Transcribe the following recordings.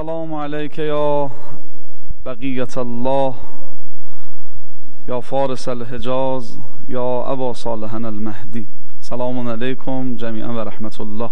السلام عليك يا بقية الله يا فارس الحجاز يا أبا صالح المهدي. سلام عليكم جميعا و رحمة الله.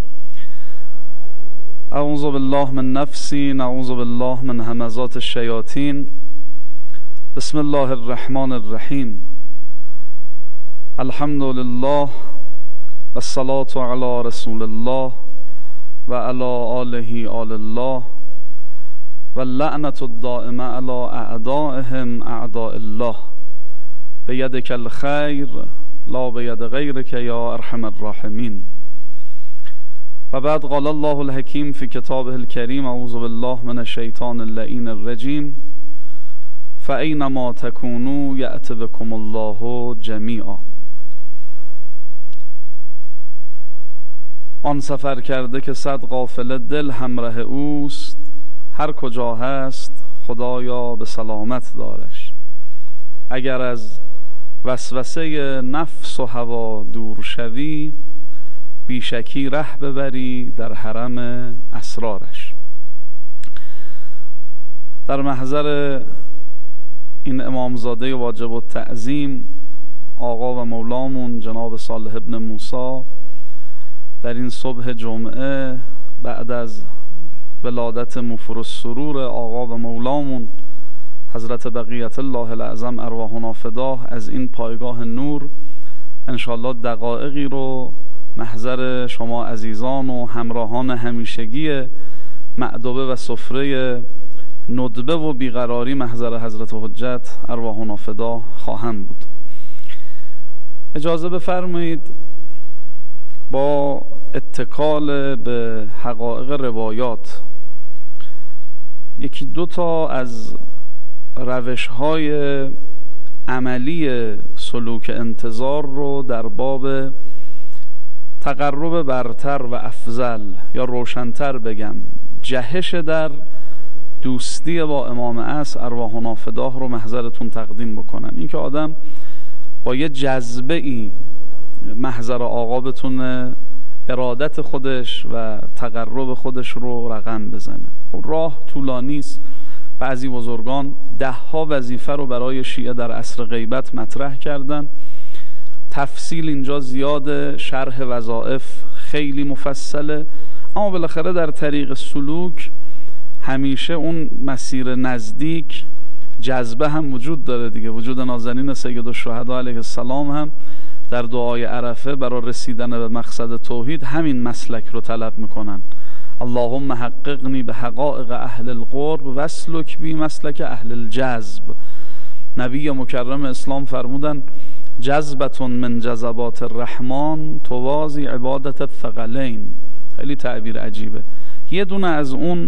اعوذ بالله من نفسي، نعوذ بالله من همزات الشياطين. بسم الله الرحمن الرحیم. الحمد لله والصلاة على رسول الله و علی آله آل الله و اللعنة الدائمة على اعدائهم اعداء الله. بیدک الخیر لا بید غیرک یا ارحم الراحمین. و بعد قال الله الحکیم فی کتابه الکریم اعوذ بالله من الشیطان اللعین الرجیم فاینما تکونوا یأت بکم الله جمیعا. آن سفر کرده که صد قافله دل همراه اوست، هر کجا هست خدایا به سلامت دارش. اگر از وسوسه نفس و هوا دور شوی، بیشکی ره ببری در حرم اسرارش. در محضر این امامزاده واجب التعظیم آقا و مولامون جناب صالح ابن موسی در این صبح جمعه بعد از ولادت مفر السرور آقا و مولامون حضرت بقیت الله الاعظم ارواحنا فداه از این پایگاه نور انشالله دقایقی رو محضر شما عزیزان و همراهان همیشگی مأدبه و سفره ندبه و بیقراری محضر حضرت حجت ارواحنا فداه خواهم بود. اجازه بفرمایید با اتکال به حقایق روایات یکی دو تا از روش‌های عملی سلوک انتظار رو در باب تقرب برتر و افضل یا روشنتر بگم، جهش در دوستی با امام عصر ارواحنا فداه رو محضرتون تقدیم بکنم. این که آدم با یه جذبه ای محضر آقا بتونه ارادت خودش و تقرب خودش رو رقم بزنه. خب راه طولانی است. بعضی بزرگان 10 وظیفه رو برای شیعه در عصر غیبت مطرح کردن. تفصیل اینجا زیاده، شرح وظایف خیلی مفصله، اما بالاخره در طریق سلوک همیشه اون مسیر نزدیک جذبه هم وجود داره دیگه. وجود نازنین سید الشهدا علیه السلام هم در دعای عرفه برای رسیدن به مقصد توحید همین مسلک رو طلب میکنن. اللهم حققنی به حقائق اهل القرب واسلک بی مسلک اهل الجذب. نبی مکرم اسلام فرمودن جذبتون من جذبات الرحمن توازی عبادت الثقلین. خیلی تعبیر عجیبه. یه دونه از اون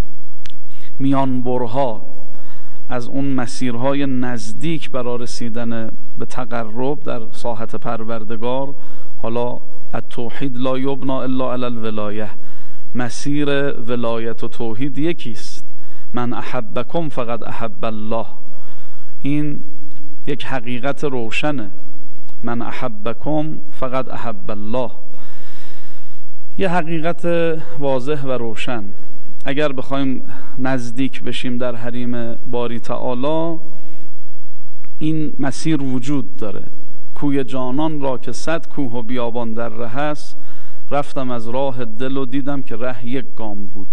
میانبرها، از اون مسیرهای نزدیک برای رسیدن به تقرب در ساحت پروردگار، حالا التوحید لا یبنا الا علی الولایه، مسیر ولایت و توحید یکیست. من احبکم فقد احب الله. این یک حقیقت روشنه. من احبکم فقد احب الله، یه حقیقت واضح و روشن. اگر بخوایم نزدیک بشیم در حریم باری تعالی، این مسیر وجود داره. کوی جانان را که 100 کوه و بیابان در ره است، رفتم از راه دل و دیدم که ره یک گام بود.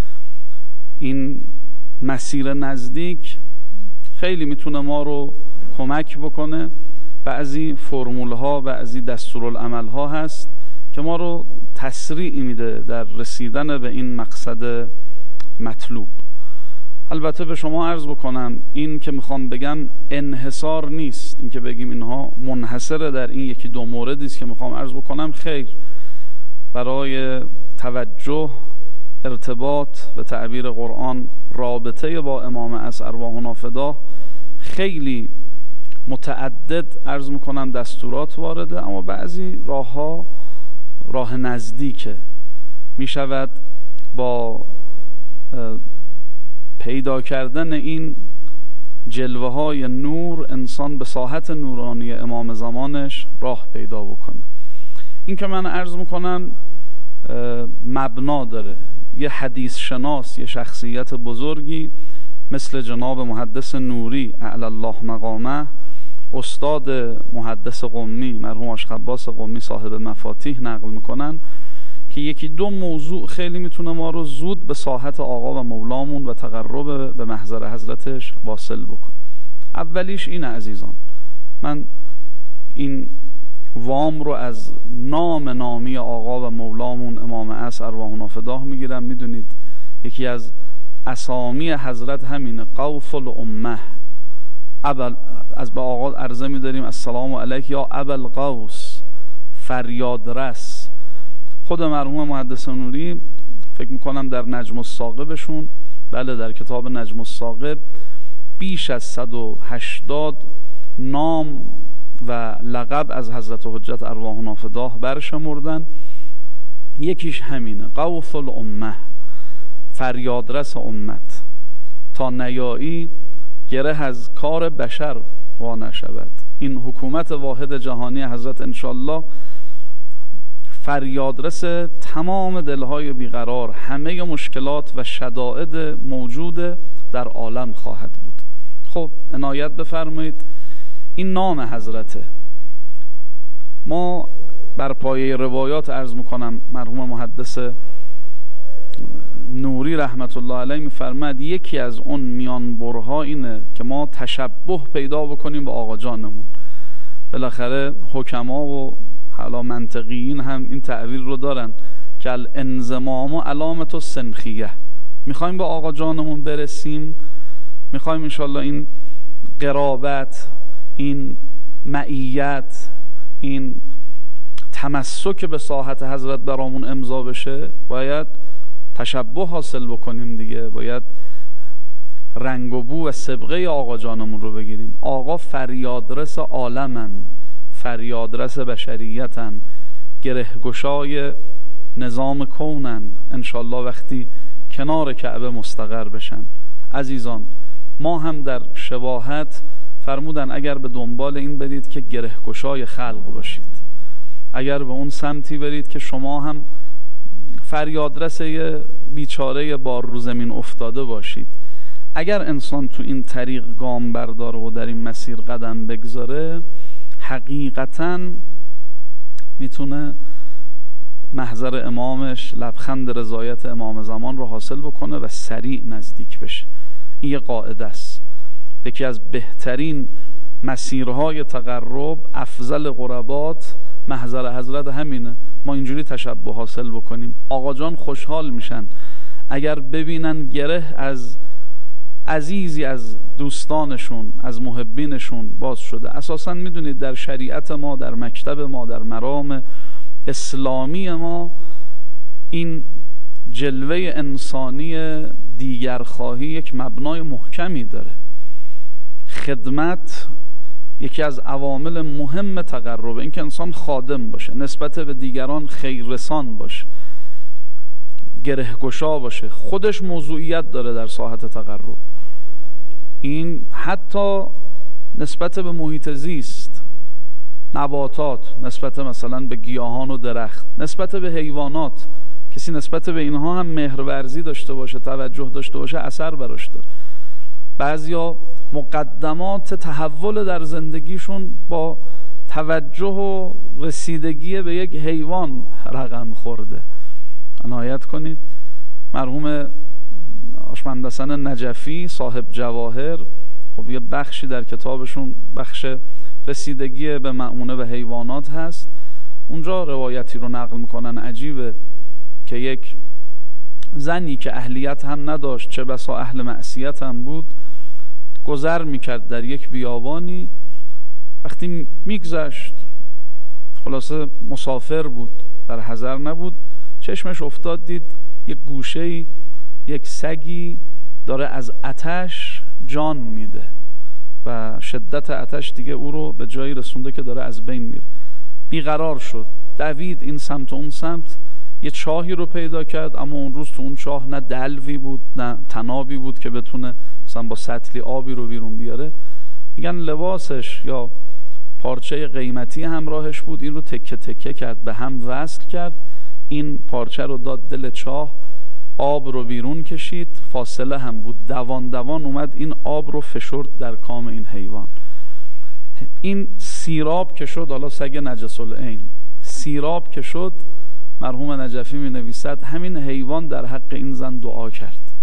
این مسیر نزدیک خیلی میتونه ما رو کمک بکنه. بعضی فرمول ها، بعضی دستورالعمل ها هست که ما رو تسریع میده در رسیدن به این مقصد مطلوب. البته به شما عرض بکنم این که میخوام بگم انحصار نیست، این که بگیم اینها منحصره در این یکی دو موردی است که میخوام عرض بکنم. خیر، برای توجه، ارتباط، به تعبیر قرآن رابطه با امام عصر ارواحنا فداه خیلی متعدد عرض میکنم دستورات وارده، اما بعضی راهها راه نزدیکه. میشود با پیدا کردن این جلوه های نور انسان به ساحت نورانی امام زمانش راه پیدا بکنه. این که من عرض میکنم مبنا داره. یه حدیث شناس، یه شخصیت بزرگی مثل جناب محدث نوری اعلی الله مقامه، استاد محدث قمی مرحوم آشق عباس قمی صاحب مفاتیح نقل میکنن که یکی دو موضوع خیلی میتونه ما رو زود به ساحت آقا و مولامون و تقرب به محضر حضرتش واصل بکنه. اولیش اینه عزیزان، من این وام رو از نامی آقا و مولامون امام عصر ارواحنا فداه میگیرم. میدونید یکی از اسامی حضرت همینه، قوف الامه. از به آقا عرضه میداریم السلام علیک یا ابوالقوس، فریادرس. خود مرحوم محدث نوری فکر میکنم در نجم الثاقبشون، بله در کتاب نجم الثاقب، بیش از 180 نام و لقب از حضرت حجت ارواحنا فداه برشمردن. یکیش همینه، قوف الامه، فریادرس امت، تا نیایی گره از کار بشر وا نشود. این حکومت واحد جهانی حضرت انشالله فریادرس تمام دلهای بیقرار، همه مشکلات و شدائد موجود در عالم خواهد بود. خب عنایت بفرمایید، این نام حضرته. ما بر پایه روایات عرض میکنم، مرحوم محدث نوری رحمت الله علیه میفرماد یکی از اون میانبرها اینه که ما تشبه پیدا بکنیم به آقا جانمون. بالاخره حکما و حالا منطقیین هم این تعبیر رو دارن که الانضمام علامت السنخیه. میخوایم به آقا جانمون برسیم، میخوایم انشالله این قرابت، این معیت، این تمسک به ساحت حضرت برامون امضا بشه، باید تشبه حاصل بکنیم دیگه، باید رنگ و بو و سبقه آقا جانمون رو بگیریم. آقا فریادرس عالمن، فریادرس بشریتن، گرهگشای نظام کونن. انشالله وقتی کنار کعبه مستقر بشن. عزیزان، ما هم در شباهت فرمودن اگر به دنبال این برید که گرهگشای خلق باشید، اگر به اون سمتی برید که شما هم فریادرس یه بیچاره بار رو زمین افتاده باشید، اگر انسان تو این طریق گام برداره و در این مسیر قدم بگذاره، حقیقتاً میتونه محضر امامش، لبخند رضایت امام زمان رو حاصل بکنه و سریع نزدیک بشه. این یه قاعده است. یکی از بهترین مسیرهای تقرب، افضل قربات، محضر حضرت همینه. ما اینجوری تشبه حاصل بکنیم. آقا جان خوشحال میشن اگر ببینن گره از عزیزی از دوستانشون، از محبینشون باز شده. اساساً میدونید در شریعت ما، در مکتب ما، در مرام اسلامی ما، این جلوه انسانی دیگرخواهی یک مبنای محکمی داره. خدمت یکی از عوامل مهم تقرب، این که انسان خادم باشه، نسبت به دیگران خیررسان باشه، گرهگشا باشه، خودش موضوعیت داره در ساحت تقرب. این حتی نسبت به محیط زیست، نباتات، نسبت مثلا به گیاهان و درخت، نسبت به حیوانات، کسی نسبت به اینها هم مهرورزی داشته باشه، توجه داشته باشه، اثر براش داره. بعضیا مقدمات تحول در زندگیشون با توجه و رسیدگی به یک حیوان رقم خورده. عنایت کنید. مرحوم آشمند حسن نجفی صاحب جواهر، خب یه بخشی در کتابشون بخش رسیدگی به مأمونه به حیوانات هست. اونجا روایتی رو نقل میکنن عجیبه که یک زنی که اهلیت هم نداشت، چه بسا اهل معصیت هم بود، گذر میکرد در یک بیابانی. وقتی میگذشت، خلاصه مسافر بود، در حضر نبود، چشمش افتاد دید یک گوشه‌ای، یک سگی داره از آتش جان میده و شدت آتش دیگه او رو به جایی رسونده که داره از بین میره. بیقرار شد، دوید این سمت و اون سمت، یه چاهی رو پیدا کرد، اما اون روز تو اون چاه نه دلوی بود نه تنابی بود که بتونه مثلا با سطلی آبی رو بیرون بیاره. میگن لباسش یا پارچه قیمتی همراهش بود، این رو تکه تکه کرد، به هم وصل کرد، این پارچه رو داد دل چاه، آب رو بیرون کشید، فاصله هم بود، دوان دوان اومد این آب رو فشرد در کام این حیوان. این سیراب که شد، حالا سگ نجس العین سیراب که شد، مرحوم نجفی می نویسد همین حیوان در حق این زن دعا کرد،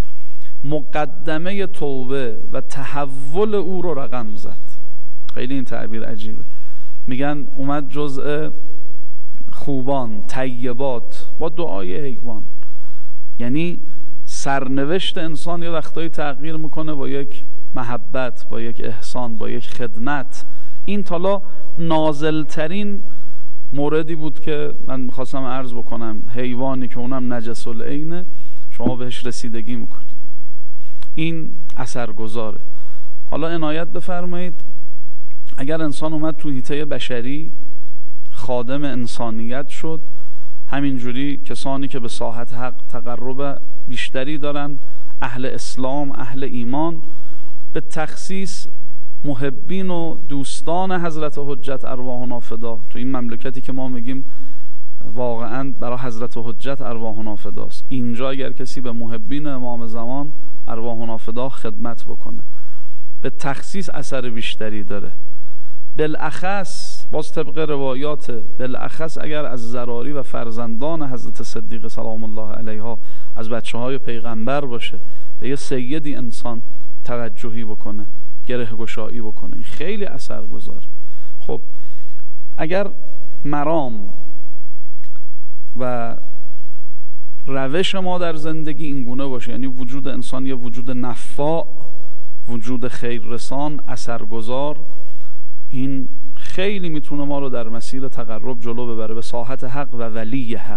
مقدمه توبه و تحول او رو رقم زد. خیلی این تعبیر عجیبه. میگن اومد جزء خوبان طیبات با دعای حیوان. یعنی سرنوشت انسان یه وقتایی تغییر میکنه با یک محبت، با یک احسان، با یک خدمت. این تالا نازلترین موردی بود که من میخواستم عرض بکنم. حیوانی که اونم نجس العینه، شما بهش رسیدگی میکنید، این اثرگذاره. حالا عنایت بفرمایید، اگر انسان اومد تو حیطه بشری خادم انسانیت شد، همینجوری کسانی که به ساحت حق تقرب بیشتری دارن، اهل اسلام، اهل ایمان، به تخصیص محبین و دوستان حضرت حجت ارواحنا فدا، تو این مملکتی که ما میگیم واقعا برای حضرت حجت ارواحنا فداست، اینجا اگر کسی به محبین امام زمان ارواحنا فدا خدمت بکنه به تخصیص اثر بیشتری داره. بالاخص باز طبق روایات، بالاخص اگر از ذراری و فرزندان حضرت صدیقه سلام الله علیها، از بچه های پیغمبر باشه، به یه سیدی انسان توجهی بکنه، گره گشایی بکنه، این خیلی اثر گذاره. خب اگر مرام و روش ما در زندگی این گونه باشه، یعنی وجود انسان یه وجود نفاع، وجود خیررسان، اثرگذار، این خیلی میتونه ما رو در مسیر تقرب جلو ببره به ساحت حق و ولی حق.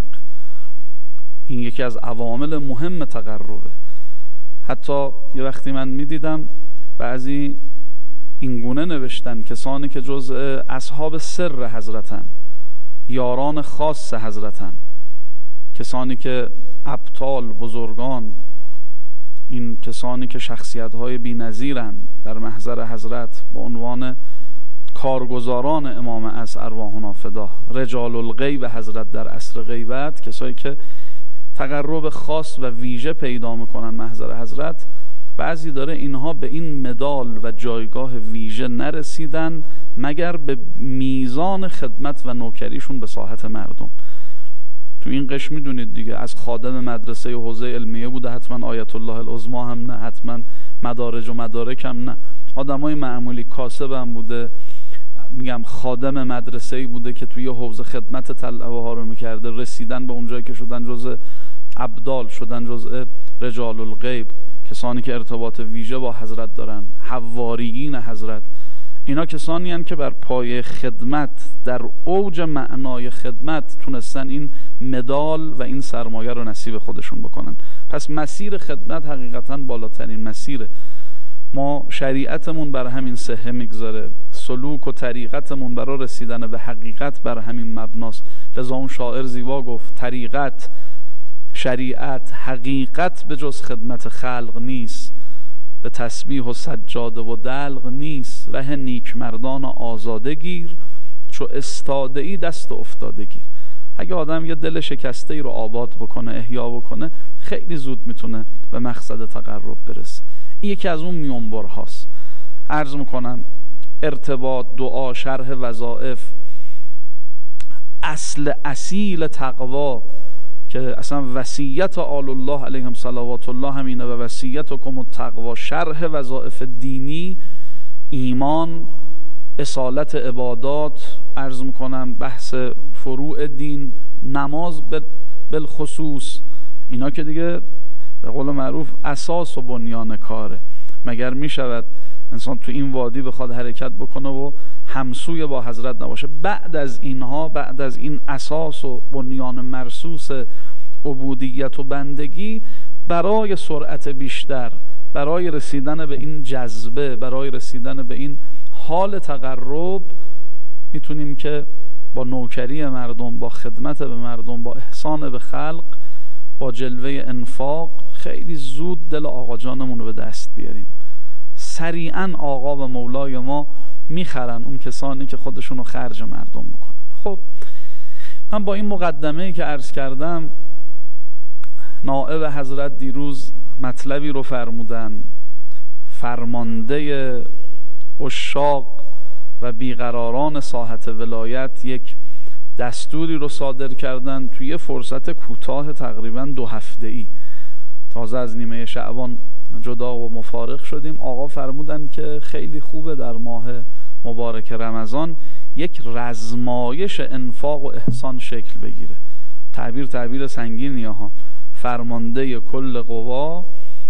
این یکی از عوامل مهم تقربه. حتی یه وقتی من میدیدم بعضی اینگونه نوشتن، کسانی که جزء اصحاب سر حضرتن، یاران خاص حضرتن، کسانی که ابطال، بزرگان، این کسانی که شخصیت‌های بی‌نظیرن در محضر حضرت، به عنوان کارگزاران امام عصر ارواحنا فدا، رجال الغیب حضرت در عصر غیبت، کسایی که تقرب خاص و ویژه پیدا میکنن محضر حضرت، بعضی داره اینها به این مدال و جایگاه ویژه نرسیدن مگر به میزان خدمت و نوکریشون به ساحت مردم. تو این قش میدونید دیگه، از خادم مدرسه حوزه علمیه بوده، حتما آیت الله العظما هم نه، حتما مدارج و مدارک هم نه، آدمای معمولی، کاسب هم بوده، میگم خادم مدرسه‌ای بوده که توی حوزه خدمت طلبه ها رو میکرده، رسیدن به اونجایی که شدن جزء ابدال، شدن جزء رجال الغیب، کسانی که ارتباط ویژه با حضرت دارن، حواریین حضرت. اینا کسانی هستند که بر پای خدمت، در اوج معنای خدمت، تونستن این مدال و این سرمایه رو نصیب خودشون بکنن. پس مسیر خدمت حقیقتا بالاترین مسیره. ما شریعتمون بر همین صحه میگذاره، سلوک و طریقتمون برای رسیدن به حقیقت بر همین مبناست. لذا اون شاعر زیبا گفت طریقت، شریعت، حقیقت به جز خدمت خلق نیست، به تسبیح و سجاده و دلق نیست، ره نیک مردان آزاده گیر، چو استاده ای دست افتاده گیر. اگه آدم یه دل شکسته ای رو آباد بکنه، احیا بکنه، خیلی زود میتونه به مقصد تقرب برسه. این یکی از اون میانبرهاست. عرض میکنم ارتباط، دعا، شرح وظائف، اصل اصیل تقوا که اصلا وصیت آل الله علیهم صلوات الله همینه، و وصیتکم التقوا، شرح وظائف دینی، ایمان، اصالت عبادات، عرض میکنم بحث فروع دین، نماز بالخصوص، اینا که دیگه به قول معروف اساس و بنیان کاره. مگر میشود انسان تو این وادی بخواد حرکت بکنه و همسوی با حضرت نباشه؟ بعد از اینها، بعد از این اساس و بنیان مرصوص عبودیت و بندگی، برای سرعت بیشتر، برای رسیدن به این جذبه، برای رسیدن به این حال تقرب، میتونیم که با نوکری مردم، با خدمت به مردم، با احسان به خلق، با جلوه انفاق، خیلی زود دل آقا جانمون رو به دست بیاریم. سریعا آقا و مولای ما میخرن اون کسانی که خودشون رو خرج مردم بکنن. خب من با این مقدمه‌ای که عرض کردم نائب حضرت دیروز مطلبی رو فرمودن، فرمانده عشاق و بیقراران ساحت ولایت یک دستوری رو صادر کردن توی فرصت کوتاه تقریبا 2 هفته‌ای. تازه از نیمه شعبان جدا و مفارق شدیم. آقا فرمودن که خیلی خوبه در ماه مبارک رمضان یک رزمایش انفاق و احسان شکل بگیره. تعبیر سنگینیه ها. فرمانده کل قوا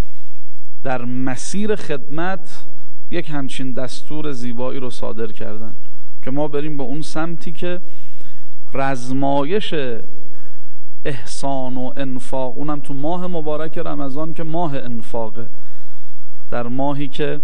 در مسیر خدمت یک همچین دستور زیبایی رو صادر کردن که ما بریم به اون سمتی که رزمایش احسان و انفاق، اونم تو ماه مبارک رمضان که ماه انفاقه، در ماهی که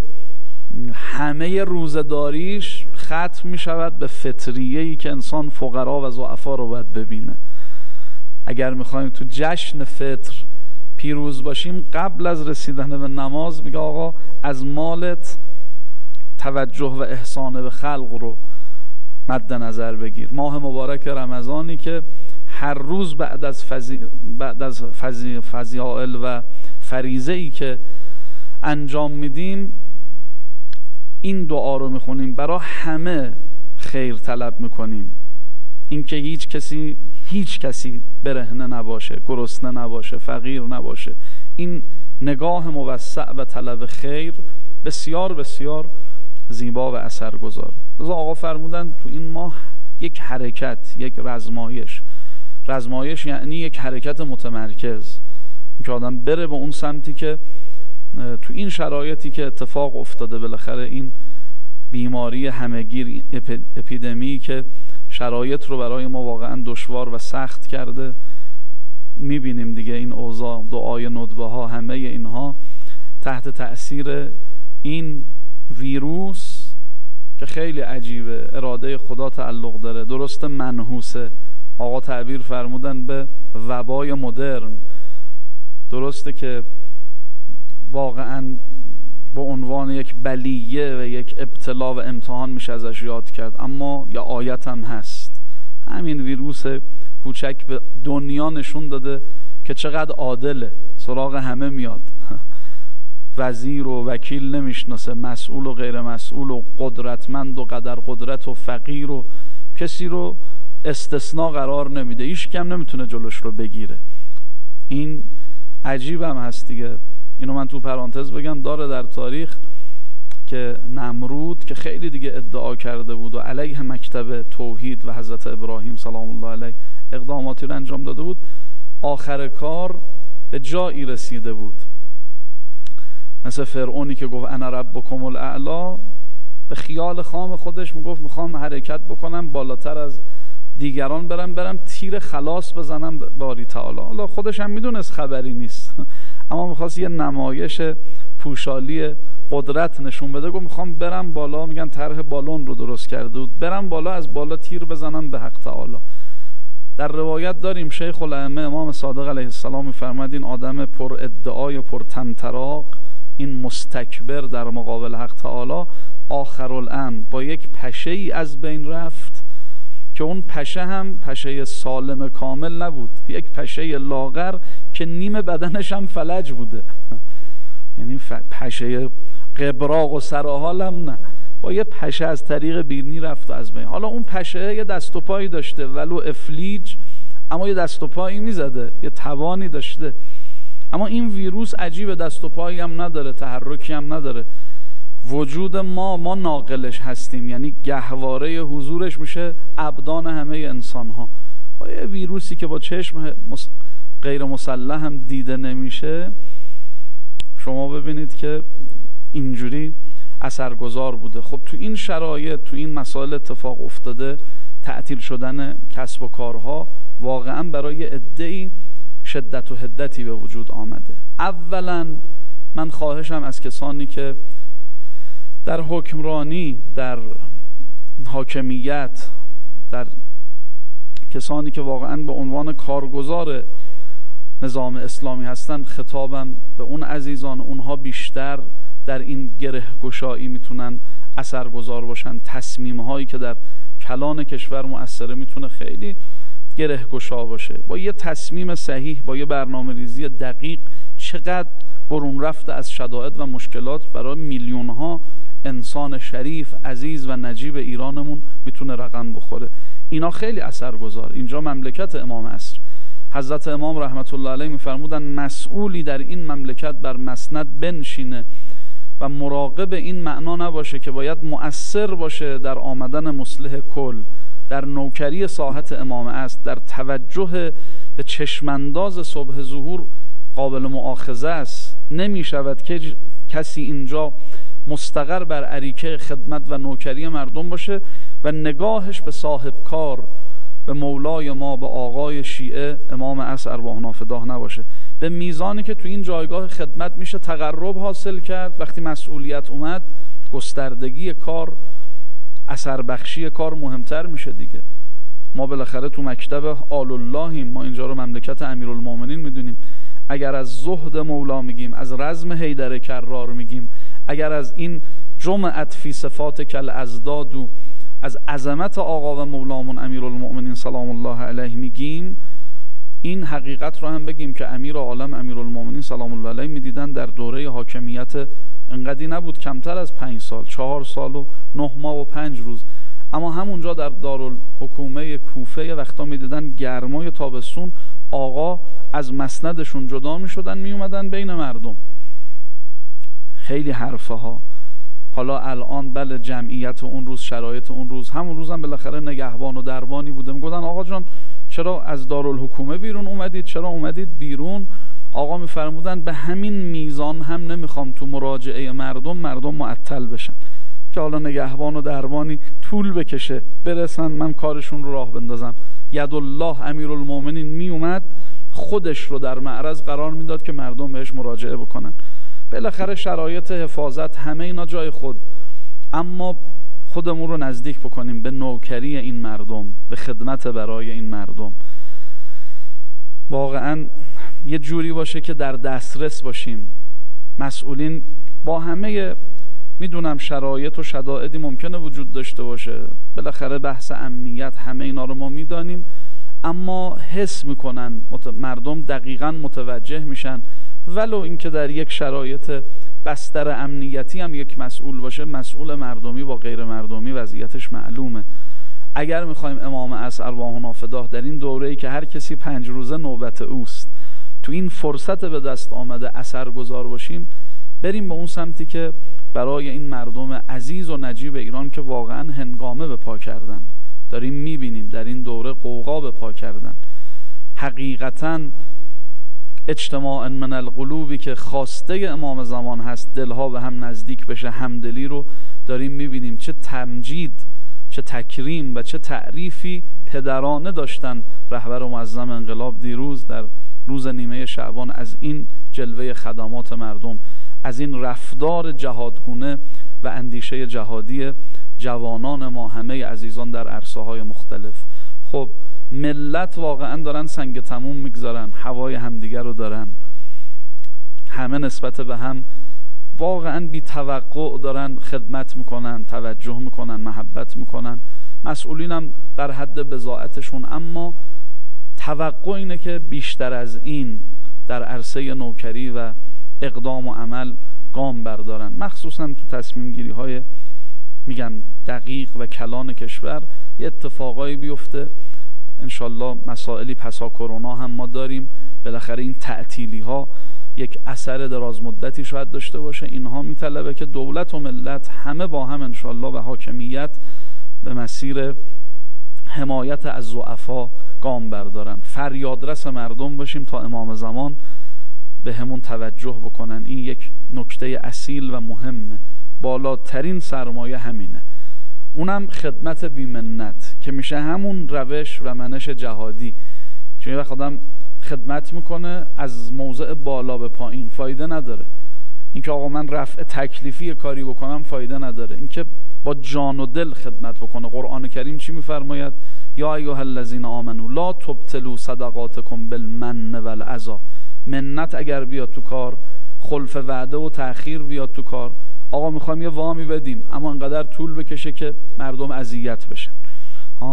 همه روزداریش ختم می شود به فطریه‌ای که انسان فقرا و ضعفا رو باید ببینه. اگر میخوایم تو جشن فطر پیروز باشیم، قبل از رسیدن به نماز میگه آقا از مالت توجه و احسان به خلق رو مد نظر بگیر. ماه مبارک رمضانی که هر روز بعد از فضائل و فریضه ای که انجام میدیم این دعا رو میخونیم، برای همه خیر طلب میکنیم، اینکه هیچ کسی برهنه نباشه، گرسنه نباشه، فقیر نباشه. این نگاه موسع و طلب خیر بسیار بسیار زیبا و اثرگذاره. لذا آقا فرمودن تو این ماه یک حرکت، یک رزمایش یعنی یک حرکت متمرکز، اینکه آدم بره به اون سمتی که تو این شرایطی که اتفاق افتاده، بالاخره این بیماری همهگیر، اپیدمی که شرایط رو برای ما واقعا دشوار و سخت کرده، میبینیم دیگه این اوضاع، دعای ندبه ها، همه اینها تحت تأثیر این ویروس که خیلی عجیبه، اراده خدا تعلق داره، درست منحوسه. آقا تعبیر فرمودن به وبای مدرن. درسته که واقعا به عنوان یک بلیه و یک ابتلا و امتحان میشه ازش یاد کرد، اما یا آیت هم هست. همین ویروس کوچک به دنیا نشون داده که چقدر عادله، سراغ همه میاد. وزیر و وکیل نمیشناسه، مسئول و غیر مسئول و قدرتمند و قدر قدرت و فقیر و کسی رو استثناء قرار نمیده، هیچ کم نمیتونه جلوش رو بگیره. این عجیب هم هست دیگه. اینو من تو پرانتز بگم، داره در تاریخ که نمرود که خیلی دیگه ادعا کرده بود و علیه مکتب توحید و حضرت ابراهیم سلام الله علیه اقداماتی رو انجام داده بود، آخر کار به جایی رسیده بود مثل فرعونی که گفت انا ربکم الاعلی، به خیال خام خودش میگفت میخوام حرکت بکنم بالاتر از دیگران، برم تیر خلاص بزنم باری تعالی. حالا خودش هم میدونست خبری نیست اما میخواست یه نمایش پوشالی قدرت نشون بده، گفت میخوام برم بالا. میگن طرح بالون رو درست کرده بود، برم بالا، از بالا تیر بزنم به حق تعالی. در روایت داریم شیخ الائمه امام صادق علیه السلام میفرماد این آدم پر ادعای پر طمطراق، این مستکبر در مقابل حق تعالی، آخرالامر با یک پشه ای از بین رفت که اون پشه هم پشه سالم کامل نبود، یک پشه لاغر که نیم بدنش هم فلج بوده یعنی پشه قبراق و سراحال هم نه، با یه پشه از طریق بینی رفت و از بین. حالا اون پشه یه دست و پایی داشته ولو افلیج، اما یه دست و پایی میزده، یه توانی داشته. اما این ویروس عجیب، دست و پایی هم نداره، تحرکی هم نداره. وجود ما ناقلش هستیم، یعنی گهواره حضورش میشه ابدان همه انسان ها. یه ویروسی که با چشم غیر مسلح هم دیده نمیشه، شما ببینید که اینجوری اثرگذار بوده. خب تو این شرایط، تو این مسائل اتفاق افتاده، تعطیل شدن کسب و کارها واقعا برای عده‌ای شدت و حدتی به وجود آمده. اولا من خواهشم از کسانی که در حکمرانی، در حاکمیت، در کسانی که واقعا به عنوان کارگزار نظام اسلامی هستن، خطابم به اون عزیزان، اونها بیشتر در این گره گشایی میتونن اثرگذار باشن. تصمیم هایی که در کلان کشور مؤثره میتونه خیلی گره گشا باشه، با یه تصمیم صحیح، با یه برنامه ریزی دقیق، چقدر برون رفته از شدائد و مشکلات برای میلیون ها انسان شریف عزیز و نجیب ایرانمون میتونه رقم بخوره. اینا خیلی اثرگذار. اینجا مملکت امام عصر، حضرت امام رحمت الله علیه میفرمودن مسئولی در این مملکت بر مسند بنشینه و مراقب این معنا نباشه که باید مؤثر باشه در آمدن مصلح کل، در نوکری ساحت امام عصر، در توجه به چشمانداز صبح ظهور قابل مؤاخذه است. نمی شود که کسی اینجا مستقر بر اریکه خدمت و نوکری مردم باشه و نگاهش به صاحب کار، به مولای ما، به آقای شیعه امام عصر ارواح نافداه نباشه. به میزانی که تو این جایگاه خدمت میشه تقرب حاصل کرد، وقتی مسئولیت اومد گستردگی کار، اثر بخشی کار مهمتر میشه دیگه. ما بالاخره تو مکتب آل اللهیم، ما اینجا رو مملکت امیرالمومنین میدونیم. اگر از زهد مولا میگیم، از رزم حیدر کرار میگیم، اگر از این جمعت فی صفات کل ازداد و از عظمت آقا و مولامون امیرالمؤمنین سلام الله علیه میگیم، این حقیقت رو هم بگیم که امیر عالم امیرالمؤمنین سلام الله علیه میدیدن در دوره حاکمیت انقدی نبود، کمتر از 5 سال، 4 سال و 9 ماه و 5 روز، اما همونجا در دارالحکومه کوفه یه وقتا میدیدن گرمای تابستون آقا از مسندشون جدا میشدن میومدن بین مردم. خیلی حرفه ها. حالا الان بله جمعیت اون روز، شرایط اون روز، همون روز هم بالاخره نگهبان و دربانی بوده، میگفتن آقا جان چرا از دارالحکومه بیرون اومدید، چرا اومدید بیرون؟ آقا میفرمودن به همین میزان هم نمیخوام تو مراجعه مردم معطل بشن که حالا نگهبان و دربانی طول بکشه برسن من کارشون رو راه بندازم. یدالله امیرالمومنین میومد خودش رو در معرض قرار میداد که مردم بهش مراجعه بکنن. بالاخره شرایط حفاظت همه اینا جای خود، اما خودمون رو نزدیک بکنیم به نوکری این مردم، به خدمت برای این مردم. واقعا یه جوری باشه که در دسترس باشیم. مسئولین با همه، میدونم شرایط و شدائدی ممکنه وجود داشته باشه، بالاخره بحث امنیت همه اینا رو ما میدانیم، اما حس میکنن مردم دقیقاً متوجه میشن. ولو اینکه در یک شرایط بستر امنیتی هم یک مسئول باشه، مسئول مردمی با غیر مردمی وضعیتش معلومه. اگر میخوایم امام عصر ارواح نافداه در این دوره‌ای که هر کسی 5 روزه نوبت اوست، تو این فرصت به دست آمده اثرگذار باشیم، بریم به اون سمتی که برای این مردم عزیز و نجیب ایران که واقعا هنگامه به پا کردن، داریم میبینیم در این دوره قوقا به پا کردن، حقیقتاً اجتماع من القلوبی که خواسته امام زمان هست دلها به هم نزدیک بشه، همدلی رو داریم میبینیم. چه تمجید، چه تکریم و چه تعریفی پدرانه داشتن رهبر معظم انقلاب دیروز در روز نیمه شعبان از این جلوه خدمات مردم، از این رفتار جهادگونه و اندیشه جهادی جوانان ما، همه عزیزان در عرصه های مختلف. خب ملت واقعا دارن سنگ تموم میگذارن، هوای همدیگر رو دارن، همه نسبت به هم واقعا بی توقع دارن خدمت میکنن، توجه میکنن، محبت میکنن. مسئولین هم در حد بضاعتشون، اما توقع اینه که بیشتر از این در عرصه نوکری و اقدام و عمل گام بردارن، مخصوصا تو تصمیم گیری های میگم دقیق و کلان کشور. یه اتفاقایی بیفته انشالله، مسائلی پسا کرونا هم ما داریم، بالاخره این تعطیلی ها یک اثر دراز مدتی شاید داشته باشه. اینها میطلبه که دولت و ملت همه با هم انشالله و حاکمیت به مسیر حمایت از ضعفا گام بردارن، فریادرس مردم باشیم تا امام زمان به همون توجه بکنن. این یک نکته اصیل و مهمه، بالاترین سرمایه همینه، اونم خدمت بیمنت که میشه همون روش و منش جهادی. چون وقت آدم خدمت میکنه از موضع بالا به پایین فایده نداره. اینکه آقا من رفع تکلیفی کاری بکنم فایده نداره. اینکه با جان و دل خدمت بکنه. قرآن کریم چی میفرماید؟ یا ایها الذین آمنوا لا تبطلوا صدقاتکم بالمن والعذا. منت اگر بیاد تو کار، خلف وعده و تأخیر بیاد تو کار، آقا میخوایم یه وامی بدیم اما انقدر طول بکشه که مردم اذیت بشن،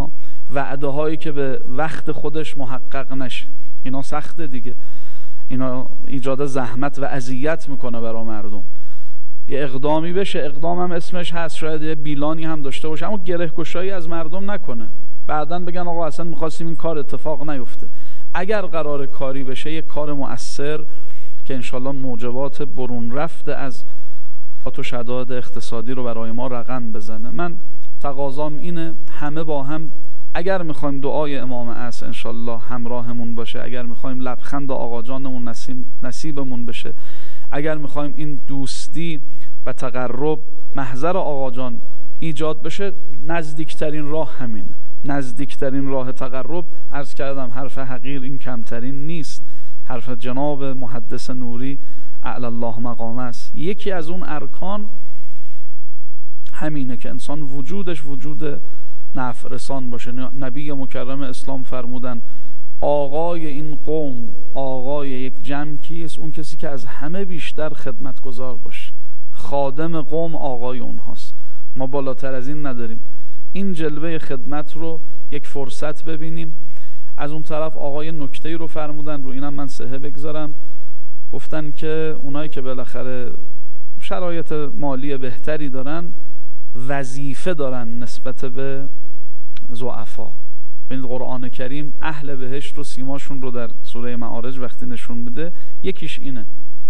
وعده هایی که به وقت خودش محقق نشه. اینا سخته دیگه، اینا ایجاد زحمت و اذیت میکنه برای مردم. یه اقدامی بشه، اقدام هم اسمش هست، شاید یه بیلانی هم داشته باشه، اما گره‌گشایی از مردم نکنه، بعدن بگن آقا اصلا میخواستیم این کار اتفاق نیفته. اگر قرار کاری بشه، یک کار مؤثر که انشالله موجبات برون رفته از و شدائد اقتصادی رو برای ما رقم بزنه. من تقاضام اینه همه با هم اگر میخوایم دعای امام عصر انشالله همراهمون باشه، اگر میخوایم لبخند آقا جانمون نصیبمون بشه، اگر میخوایم این دوستی و تقرب محضر آقا جان ایجاد بشه، نزدیکترین راه همینه. نزدیکترین راه تقرب، عرض کردم حرف حقیر این کمترین نیست، حرف جناب محدث نوری اعلی الله مقامه است. یکی از اون ارکان همینه که انسان وجودش وجود نفع رسان باشه. نبی مکرم اسلام فرمودن آقای این قوم، آقای یک جمع کیست؟ اون کسی که از همه بیشتر خدمتگزار باشه. خادم قوم آقای اونهاست. ما بالاتر از این نداریم. این جلوه خدمت رو یک فرصت ببینیم. از اون طرف آقای نکته‌ای رو فرمودن، رو اینم من صحه بگذارم. گفتن که اونایی که بالاخره شرایط مالی بهتری دارن وظیفه دارن نسبت به ضعفا. ببینید قرآن کریم اهل بهشت رو سیماشون رو در سوره معارج وقتی نشون میده، یکیش اینه.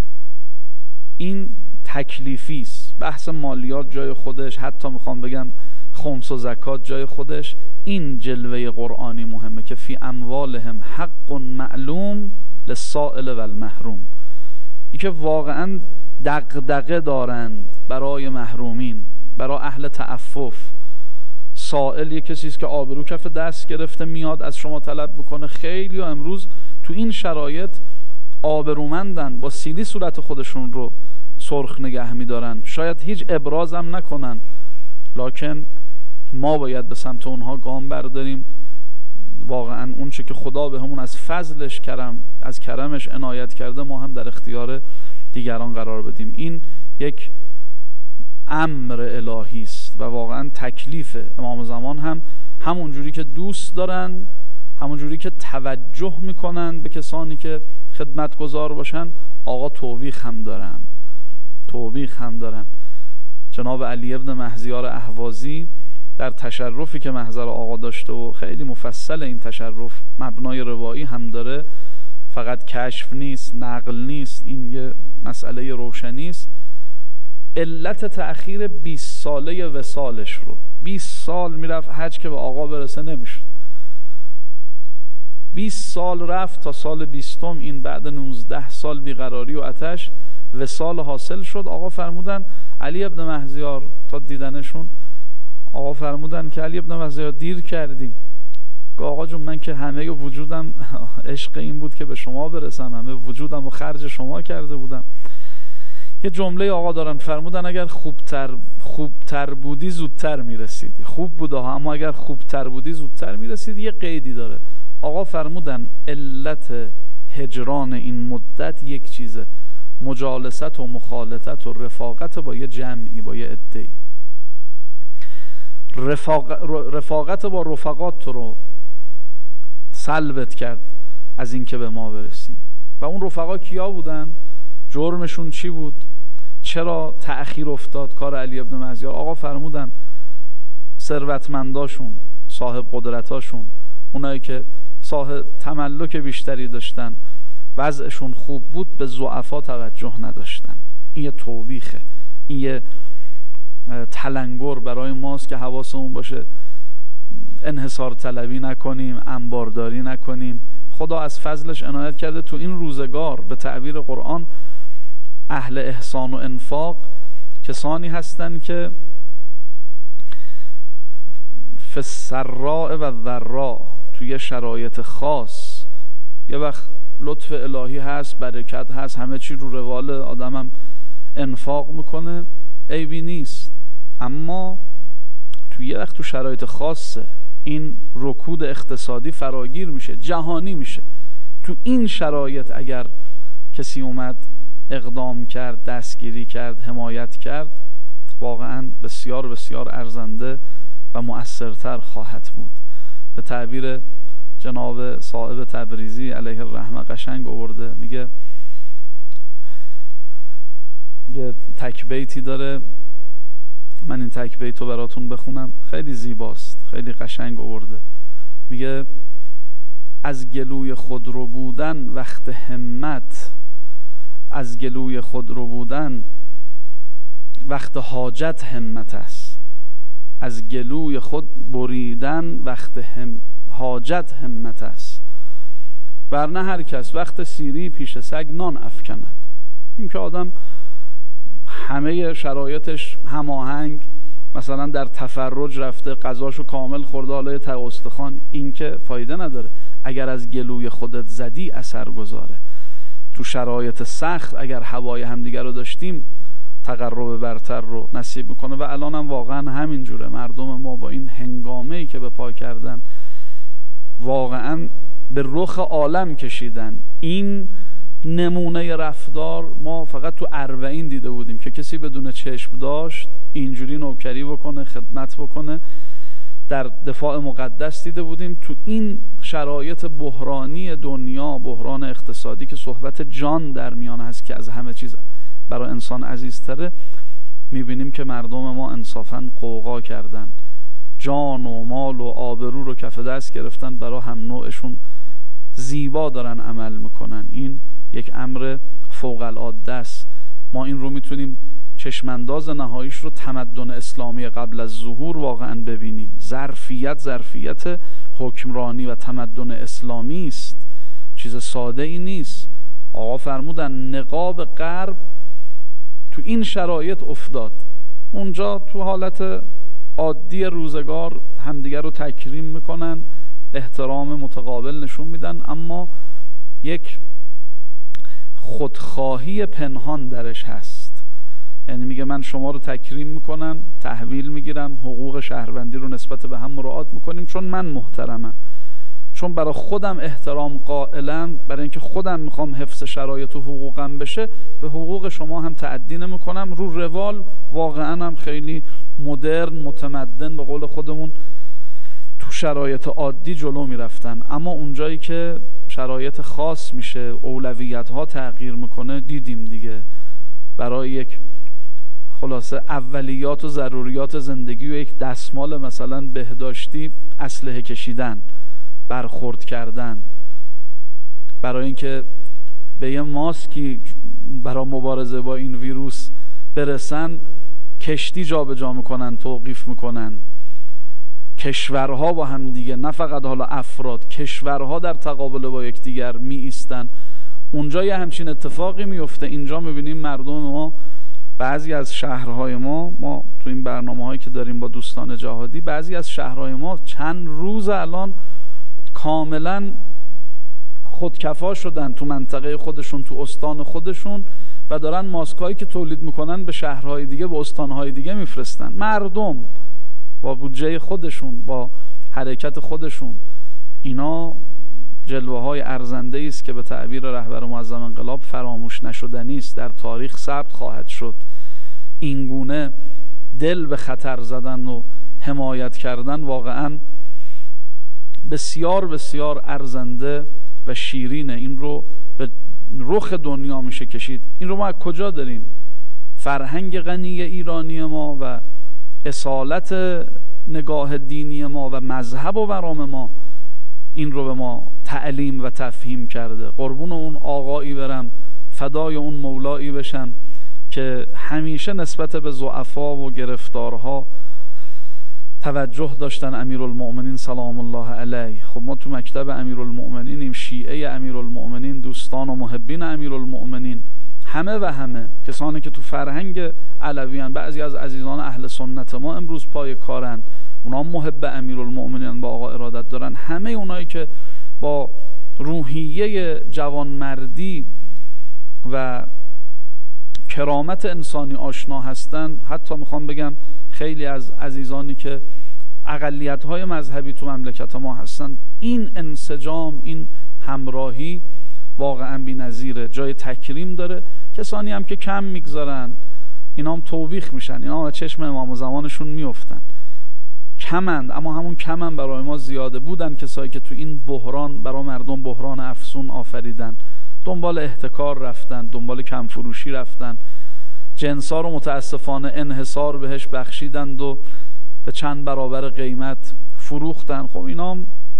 این تکلیفی است. بحث مالیات جای خودش، حتی میخوام بگم خمس و زکات جای خودش. این جلوه قرآنی مهمه که فی اموالهم حق معلوم للسائل و المحروم. این که واقعا دغدغه دارند برای محرومین، برای اهل تعفف. سائل یک کسی است که آبرو کف دست گرفته میاد از شما طلب میکنه. خیلی و امروز تو این شرایط آبرومندن، با سیلی صورت خودشون رو سرخ نگه میدارن، شاید هیچ ابراز هم نکنن، لکن ما باید به سمت اونها گام برداریم. واقعا اون چه که خدا به همون از فضلش از کرمش عنایت کرده، ما هم در اختیار دیگران قرار بدیم. این یک امر الهی است و واقعا تکلیف امام زمان هم همون جوری که دوست دارن، همون جوری که توجه میکنن به کسانی که خدمتگزار باشن، آقا توبیخ هم دارن. جناب علی ابن مهزیار اهوازی در تشرفی که محضر آقا داشته و خیلی مفصل این تشرف مبنای روایی هم داره، فقط کشف نیست، نقل نیست، این یه مسئله روشنی است. علت تأخیر 20 ساله وصالش رو، 20 سال میرفت حج که به آقا برسه نمیشد، 20 سال رفت تا سال 20م این بعد 19 سال بیقراری و آتش وصال حاصل شد. آقا فرمودن علی ابن مهزیار، تا دیدنشون آقا فرمودن که علی ابن مهزیار دیر کردی. آقا جون من که همه وجودم عشق این بود که به شما برسم، همه وجودم و خرج شما کرده بودم. یه جمله آقا دارن، فرمودن اگر خوبتر بودی زودتر میرسیدی. خوب بوده ها، اما اگر خوبتر بودی زودتر میرسیدی. یه قیدی داره. آقا فرمودن علت هجران این مدت یک چیزه، مجالست و مخالطت و رفاقت با یه جمعی، با یه عده‌ای. رفاقت با رفقات تو رو سلبت کرد از این که به ما برسی. و اون رفقا کیا بودن؟ جرمشون چی بود؟ چرا تأخیر افتاد کار علی ابن مهزیار؟ آقا فرمودن ثروتمنداشون، صاحب قدرتاشون، اونایی که صاحب تملک بیشتری داشتن، وضعشون خوب بود، به ضعفا توجه نداشتن. این یه توبیخه، این یه تلنگر برای ماست که حواسمون باشه انحصار طلبی نکنیم، انبارداری نکنیم. خدا از فضلش عنایت کرده تو این روزگار، به تعبیر قرآن اهل احسان و انفاق کسانی هستند که فسراء و ذراء، توی شرایط خاص یه وقت لطف الهی هست، برکت هست، همه چی رو روال آدمم انفاق میکنه، عیبی نیست. اما توی یه وقت تو شرایط خاصه این رکود اقتصادی فراگیر میشه، جهانی میشه. تو این شرایط اگر کسی اومد اقدام کرد، دستگیری کرد، حمایت کرد، واقعا بسیار بسیار ارزنده و مؤثرتر خواهد بود. به تعبیر جناب صاحب تبریزی علیه الرحمه قشنگ آورده، میگه یه تک بیتی داره، من این تک بیت رو براتون بخونم، خیلی زیباست، خیلی قشنگ آورده. میگه از گلوی خود رو بودن وقت همت، از گلوی خود رو بودن وقت حاجت همت است، از گلوی خود بریدن وقت حاجت همت است. ورنه هر کس وقت سیری پیش سگ نان افکند. این که آدم همه شرایطش هماهنگ، مثلا در تفرج رفته غذاشو کامل خورده، حالا ته استخوان، این که فایده نداره. اگر از گلوی خودت زدی اثر گذاره. تو شرایط سخت اگر هوای همدیگر رو داشتیم تقرب برتر رو نصیب میکنه. و الان هم واقعا همین جوره. مردم ما با این هنگامه‌ای که به پا کردن واقعا به رخ عالم کشیدن. این نمونه رفتار ما فقط تو 40 دیده بودیم که کسی بدون چشم داشت اینجوری نوکری بکنه، خدمت بکنه. در دفاع مقدس دیده بودیم. تو این شرایط بحرانی دنیا، بحران اقتصادی که صحبت جان در میان هست که از همه چیز برای انسان عزیزتره، میبینیم که مردم ما انصافاً قوقا کردن، جان و مال و آبرو رو کف دست گرفتن، برای هم نوعشون زیبا دارن عمل میکنن. این یک امر فوق العاده است. ما این رو میتونیم چشمانداز نهاییش رو تمدن اسلامی قبل از ظهور واقعا ببینیم. ظرفیت حکمرانی و تمدن اسلامی است، چیز ساده ای نیست. آقا فرمودن نقاب غرب تو این شرایط افتاد. اونجا تو حالت عادی روزگار همدیگر رو تکریم میکنن، احترام متقابل نشون میدن، اما یک خودخواهی پنهان درش هست. یعنی میگه من شما رو تکریم میکنم، تحویل میگیرم، حقوق شهروندی رو نسبت به هم مراعات میکنیم چون من محترمم، چون برای خودم احترام قائلم، برای اینکه خودم میخوام حفظ شرایط و حقوقم بشه، به حقوق شما هم تعدی نمیکنم. رو روال واقعا هم خیلی مدرن، متمدن، به قول خودمون تو شرایط عادی جلو میرفتن. اما اونجایی که شرایط خاص میشه، اولویت ها تغییر میکنه، دیدیم دیگه برای یک خلاصه اولیات و ضروریات زندگی و یک دستمال مثلا بهداشتی اسلحه کشیدن، برخورد کردن، برای اینکه به یه ماسکی برای مبارزه با این ویروس برسن کشتی جابجا میکنن، توقیف میکنن. کشورها با هم دیگه، نه فقط حالا افراد، کشورها در تقابل با یکدیگر می ایستن. اونجا یه همچین اتفاقی میفته. اینجا میبینیم مردم ما، بعضی از شهرهای ما تو این برنامه‌هایی که داریم با دوستان جهادی، بعضی از شهرهای ما چند روز الان کاملا خودکفا شدن تو منطقه خودشون، تو استان خودشون، و دارن ماسکایی که تولید میکنن به شهرهای دیگه، به استانهای دیگه میفرستن. مردم با بودجه خودشون، با حرکت خودشون. اینا جلوه های ارزنده است که به تعبیر رهبر معظم انقلاب فراموش نشدنی است، در تاریخ ثبت خواهد شد. این گونه دل به خطر زدن و حمایت کردن واقعا بسیار بسیار ارزنده و شیرینه. این رو به رخ دنیا میشه کشید. این رو ما از کجا داریم؟ فرهنگ غنی ایرانی ما و اصالت نگاه دینی ما و مذهب و ورام ما این رو به ما تعلیم و تفهیم کرده. قربون اون آقایی برم، فدای اون مولایی بشم که همیشه نسبت به ضعفا و گرفتارها توجه داشتن. امیرالمؤمنین سلام الله علیه. خب ما تو مکتب امیرالمؤمنینیم، شیعه امیرالمؤمنین، دوستان و محبین امیرالمؤمنین، همه و همه کسانی که تو فرهنگ علویان، بعضی از عزیزان اهل سنت ما امروز پای کارن، اونا محب امیرالمؤمنین، با آقا ارادت دارن. همه اونایی که با روحیه جوانمردی و کرامت انسانی آشنا هستن، حتی میخوام بگم خیلی از عزیزانی که اقلیت‌های مذهبی تو مملکت ما هستن، این انسجام، این همراهی واقعا بی‌نظیره، جای تکریم داره. کسانی هم که کم میگذارن اینا هم توبیخ میشن، اینا هم چشم امام زمانشون میافتن. کمند، اما همون کمند برای ما زیاده. بودن کسایی که تو این بحران برای مردم بحران افسون آفریدن، دنبال احتکار رفتن، دنبال کم فروشی رفتن، جنسا رو متاسفانه انحصار بهش بخشیدند و به چند برابر قیمت فروختن. خب اینا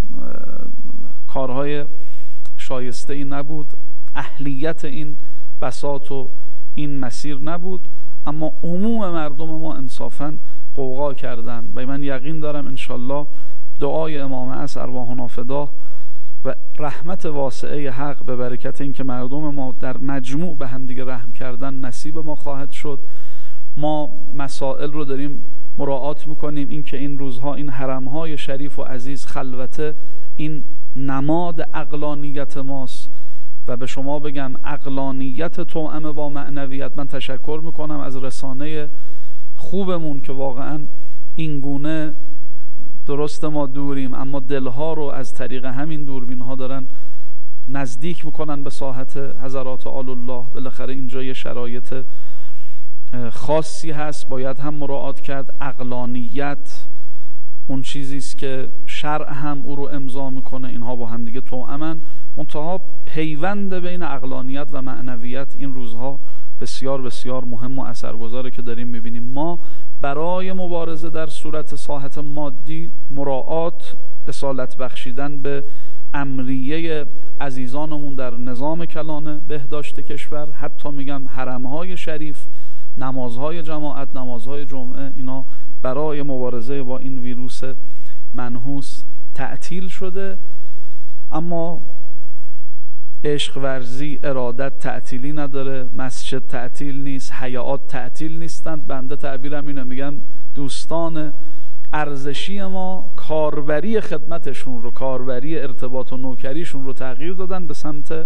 کارهای شایسته ای نبود، اهلیت این بساط و این مسیر نبود، اما عموم مردم ما انصافاً قوقا کردن و من یقین دارم انشالله دعای امام عصر ارواحنا فداه و رحمت واسعه حق به برکت این که مردم ما در مجموع به هم دیگه رحم کردن نصیب ما خواهد شد. ما مسائل رو داریم مراعات میکنیم، این که این روزها این حرمهای شریف و عزیز خلوته این نماد عقلانیت ماست و به شما بگم عقلانیت توأم با معنویت. من تشکر میکنم از رسانه خوبمون که واقعا این گونه، درست ما دوریم اما دلها رو از طریق همین دوربین ها دارن نزدیک میکنن به ساحت حضرات آل الله. بالاخره اینجا یه شرایط خاصی هست، باید هم مراعات کرد. عقلانیت اون چیزی است که شرع هم او رو امضا میکنه، اینها با هم دیگه توأمن. منتها پیوند بین عقلانیت و معنویت این روزها بسیار بسیار مهم و اثرگذاره که داریم میبینیم. ما برای مبارزه در صورت ساحت مادی مراعات اصالت بخشیدن به امریه عزیزانمون در نظام کلان بهداشت کشور، حتی میگم حرمهای شریف، نمازهای جماعت، نمازهای جمعه، اینا برای مبارزه با این ویروس منحوس تعطیل شده. اما عشق ورزی، ارادت تعطیلی نداره، مسجد تعطیل نیست، حیات تعطیل نیستند. بنده تعبیرم اینه، میگم دوستان ارزشی ما کاربری خدمتشون رو، کاربری ارتباط و نوکریشون رو تغییر دادن به سمت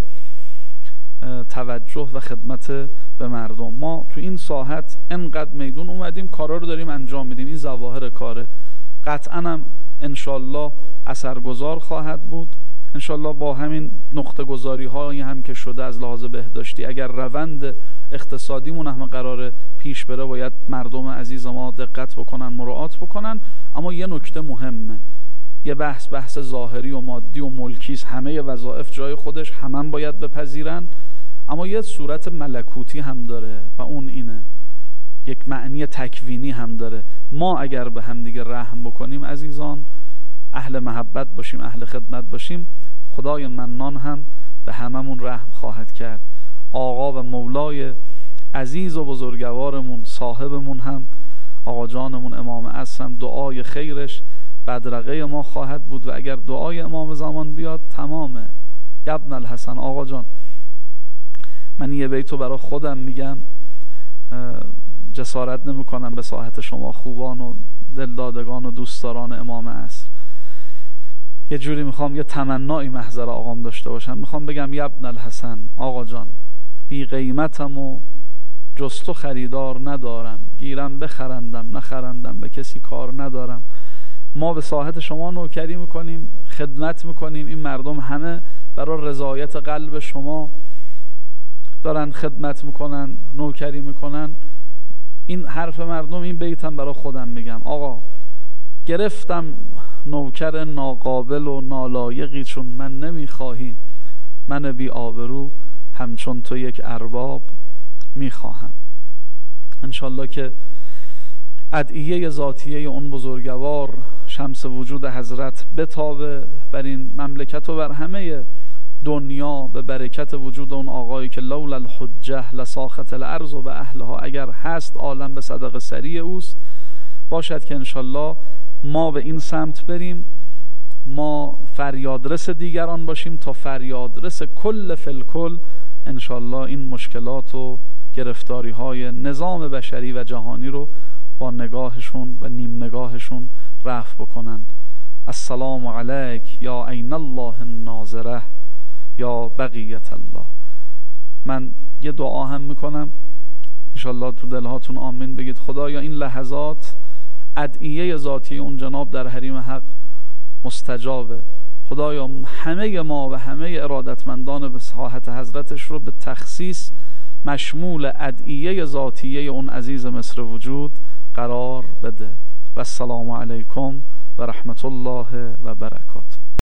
توجه و خدمت به مردم. ما تو این ساحت انقدر میدون اومدیم، کارا رو داریم انجام میدیم. این ظواهر کاره قطعا هم انشالله اثرگذار خواهد بود. انشالله با همین نقطه گذاری هایی هم که شده از لحاظ بهداشتی، اگر روند اقتصادیمون هم قراره پیش بره، باید مردم عزیز ما دقت بکنن، مراعات بکنن. اما یه نکته مهمه، یه بحث ظاهری و مادی و ملکیست، همه وظایف جای خودش، همه باید بپذیرن، اما یه صورت ملکوتی هم داره و اون اینه، یک معنی تکوینی هم داره. ما اگر به هم دیگه رحم بکنیم عزیزان، اهل محبت باشیم، اهل خدمت باشیم، خدای منان هم به هممون رحم خواهد کرد. آقا و مولای عزیز و بزرگوارمون، صاحبمون هم، آقا جانمون امام عصر هم دعای خیرش بدرقه ما خواهد بود و اگر دعای امام زمان بیاد تمامه. ابن الحسن، آقا جان، من یه بیتو برای خودم میگم، جسارت نمی کنم به ساحت شما خوبان و دلدادگان و دوستداران امام عصر. یه جوری میخوام یه تمنایی محضر آقام داشته باشم، میخوام بگم یا ابن الحسن، آقا جان، بی قیمتم و جز تو خریدار ندارم، گیرم بخرندم نخرندم به کسی کار ندارم. ما به ساحت شما نوکری میکنیم، خدمت میکنیم، این مردم همه برای رضایت قلب شما دارن خدمت میکنن، نوکری میکنن. این حرف مردم، این بیتم برای خودم میگم، آقا گرفتم نوکر ناقابل و نالایقی چون من نمیخواهی، من بی آبرو همچون تو یک ارباب میخواهم. انشالله که ادعیه ذاتیه اون بزرگوار شمس وجود حضرت بتابه بر این مملکت و بر همه دنیا، به برکت وجود اون آقایی که لولا الحجه لساخت الارض و به اهلها، اگر هست عالم به صدقه سریع اوست. باشد که انشالله ما به این سمت بریم، ما فریادرس دیگران باشیم تا فریادرس کل فلکل انشالله این مشکلات و گرفتاری های نظام بشری و جهانی رو با نگاهشون و نیم نگاهشون رفع بکنن. السلام علیک یا عین الله الناظره یا بقیت الله. من یه دعا هم میکنم، انشالله تو دلهاتون آمین بگید. خدایا این لحظات ادعیه ذاتی اون جناب در حریم حق مستجابه. خدایا همه ما و همه ارادتمندان به ساحت حضرتش رو به تخصیص مشمول ادعیه ذاتیه اون عزیز مصر وجود قرار بده. و السلام علیکم و رحمت الله و برکاته.